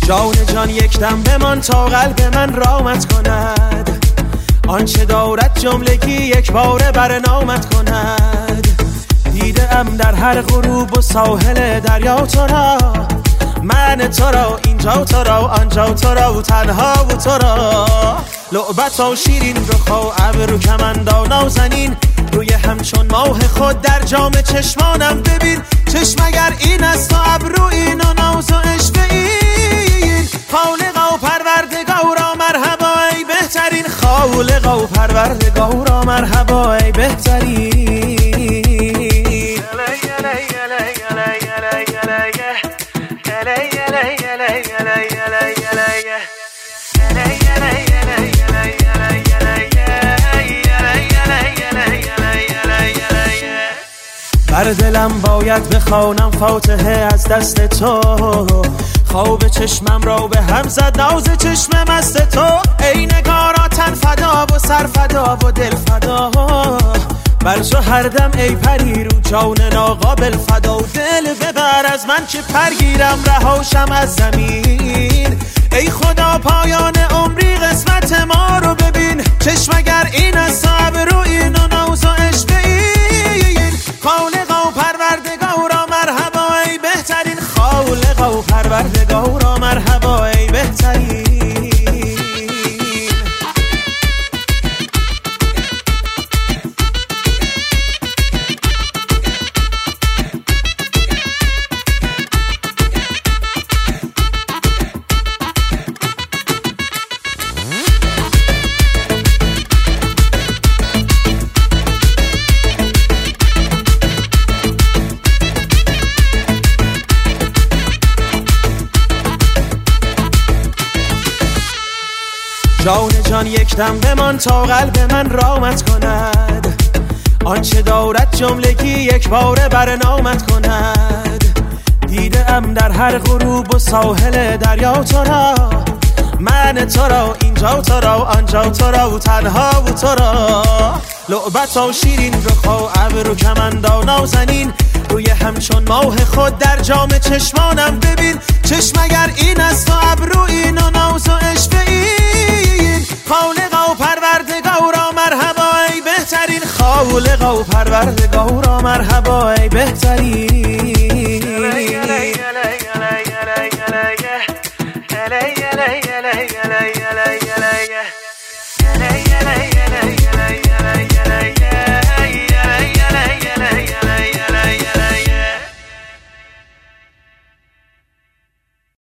جان جان یک دم بمان تا قلب من رامت کند، آنچه دارد جملگی یک باره بر نامت کند. دیده ام در هر غروب و ساحل دریا تو را، من تو را اینجا تو را آنجا تو را و تنها و تو را. لعبت و شیرین رخ و ابرو کمندا نازنین، روی همچون ماه خود در جام چشمانم ببین. چشم اگر این است و ابرو این و ناز و عشق این، خالقا و پروردگارا مرحبا ای بهترین، خالقا و پروردگارا مرحبا ای بهترین. بر دلم باید بخوانم فاتحه از دست تو، خواب چشمم را به هم زد ناز چشم مست تو. ای نگارا تن فدا و سر فدا و دل فدا، بر تو هر دم ای پری رو جان ناقابل فدا. و دل ببر از من که پرگیرم رهاشم از زمین، ای خدا پایان عمری قسمت ما رو ببین. چشم اگر این است ابرو این و ناز و عشق این، خالقا و پروردگارا مرحبا ای بهترین، خالقا و پروردگارا مرحبا ای بهترین. جان جان یک دم بمان تا قلب من رامت کند، آنچه دارد جملگی یک باره بر نامت کند. دیده ام در هر غروب و ساحل دریا تو را، من تو را اینجا تو را آنجا تو را و تنها و تو را. لعبت و شیرین رخ و ابرو کمندا نازنین، روی همچون ماه خود در جام چشمانم ببین. چشم اگر این است و ابرو این و ناز و عشق این، خالقا و پروردگارا مرحبا ای بهترین، خالقا و پروردگارا مرحبا ای بهترین.